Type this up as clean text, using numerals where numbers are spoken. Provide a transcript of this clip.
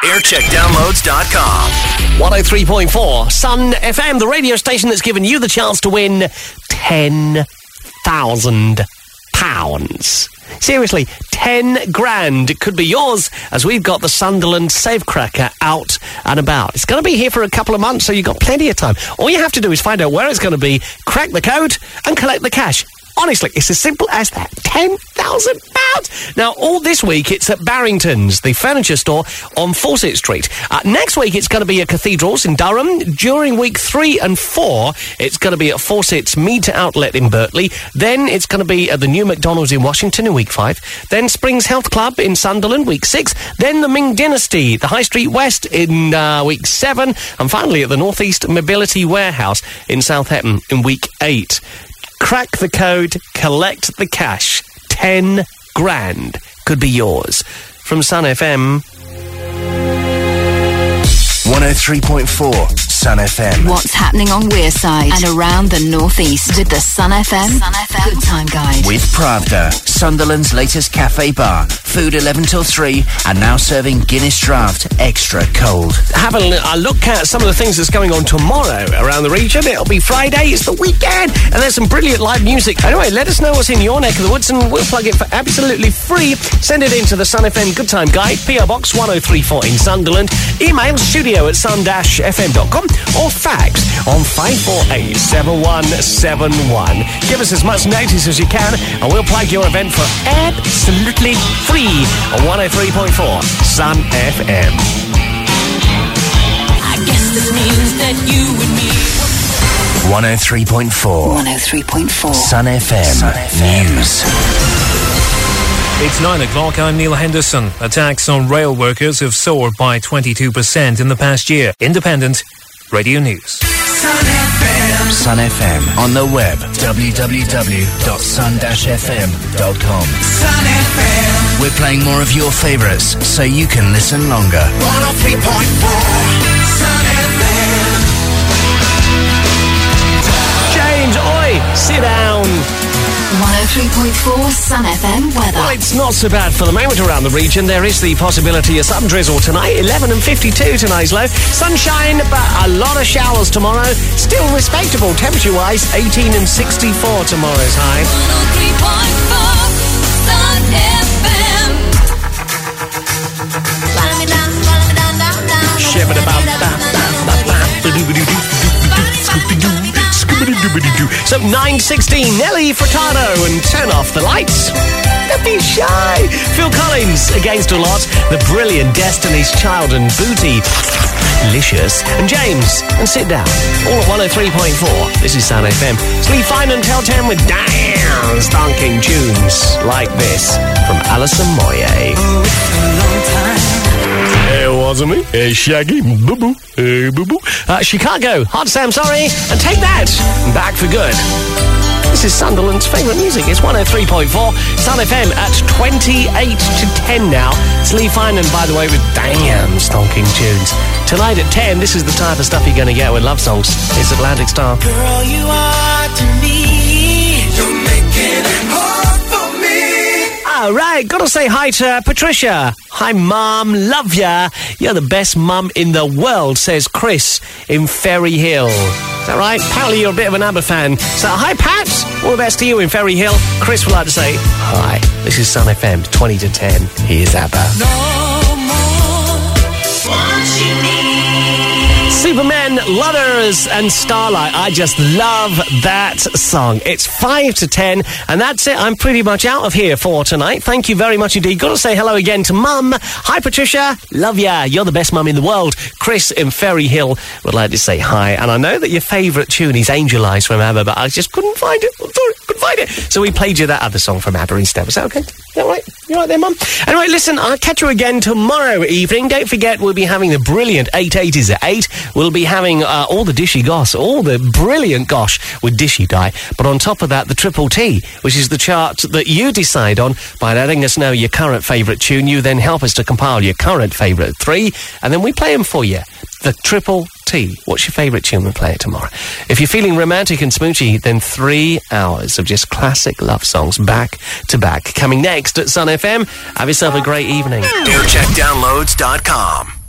Aircheckdownloads.com. 103.4 Sun FM, the radio station that's given you the chance to win £10,000. Seriously, 10 grand could be yours as we've got the Sunderland Safecracker out and about. It's going to be here for a couple of months, so you've got plenty of time. All you have to do is find out where it's going to be, crack the code, and collect the cash. Honestly, it's as simple as that. £10,000. Now, all this week, it's at Barrington's, the furniture store on Fawcett Street. Next week, it's going to be at Cathedrals in Durham. During week 3 and 4, it's going to be at Fawcett's Meat Outlet in Berkeley. Then it's going to be at the new McDonald's in Washington in week 5. Then Springs Health Club in Sunderland, week 6. Then the Ming Dynasty, the High Street West in week 7. And finally, at the North East Mobility Warehouse in Southampton in week 8. Crack the code, collect the cash. 10 grand could be yours. From Sun FM. 103.4 Sun FM. What's happening on Wearside and around the northeast with the Sun FM Good Time Guide. With Pravda, Sunderland's latest cafe bar. Food 11 till 3 and now serving Guinness Draught extra cold. Have a look at some of the things that's going on tomorrow around the region. It'll be Friday, it's the weekend, and there's some brilliant live music. Anyway, let us know what's in your neck of the woods and we'll plug it for absolutely free. Send it in to the Sun FM Good Time Guide, PO Box 1034 in Sunderland. Email studio@sun-fm.com or fax on 548-7171. Give us as much notice as you can and we'll plug your event for absolutely free on 103.4 Sun FM. I guess this means that you and me. 103.4 103.4 Sun FM News. It's 9 o'clock. I'm Neil Henderson. Attacks on rail workers have soared by 22% in the past year. Independent Radio News. Sun FM on the web, www.sun-fm.com. Sun FM. We're playing more of your favourites so you can listen longer. 103.4 Sun FM. James, oi, sit down. 103.4 Sun FM weather. Well, it's not so bad for the moment around the region. There is the possibility of some drizzle tonight. 11 and 52 tonight's low. Sunshine, but a lot of showers tomorrow. Still respectable temperature-wise. 18 and 64 tomorrow's high. 103.4 Sun FM. So 9:16, Nelly Furtado and Turn Off the Lights. Don't be shy. Phil Collins, Against All Odds, the brilliant Destiny's Child and Booty, Licious, and James, and Sit Down. All at 103.4. This is Sun FM. Sleep fine until 10 with damn stonking tunes like this from Alison Moyet. Oh, it's a long time. It wasn't me. It's Shaggy. Boo-boo. Hey, boo-boo. Chicago. Hot Sam, sorry. And take that. Back for good. This is Sunderland's favourite music. It's 103.4. Sun FM at 28 to 10 now. It's Lee Finan, by the way, with damn stonking tunes. Tonight at 10, this is the type of stuff you're going to get with love songs. It's Atlantic Star. Girl, you are to me. You're making it hard for me. All right, gotta say hi to Patricia. Hi, Mum. Love ya. You're the best mum in the world, says Chris in Ferry Hill. Is that right? Apparently you're a bit of an ABBA fan. So, hi, Pat. All the best to you in Ferry Hill. Chris would like to say, hi, this is Sun FM, 20 to 10. Here's ABBA. No more what you need. Superman, Lovers and Starlight. I just love that song. It's 5 to 10, and that's it. I'm pretty much out of here for tonight. Thank you very much indeed. Got to say hello again to Mum. Hi, Patricia. Love ya. You're the best mum in the world. Chris in Ferry Hill would like to say hi. And I know that your favourite tune is Angel Eyes from ABBA, but I just couldn't find it. I'm sorry, couldn't find it. So we played you that other song from ABBA instead. Was that okay? You all right? You all right there, Mum? Anyway, listen, I'll catch you again tomorrow evening. Don't forget, we'll be having the brilliant 880s at 8. We'll be having all the dishy goss, all the brilliant gosh with Dishy Die. But on top of that, the Triple T, which is the chart that you decide on by letting us know your current favourite tune. You then help us to compile your current favourite 3, and then we play them for you. The Triple T. What's your favourite tune? We'll play it tomorrow. If you're feeling romantic and smoochy, then 3 hours of just classic love songs back to back. Coming next at Sun FM. Have yourself a great evening. Aircheckdownloads.com.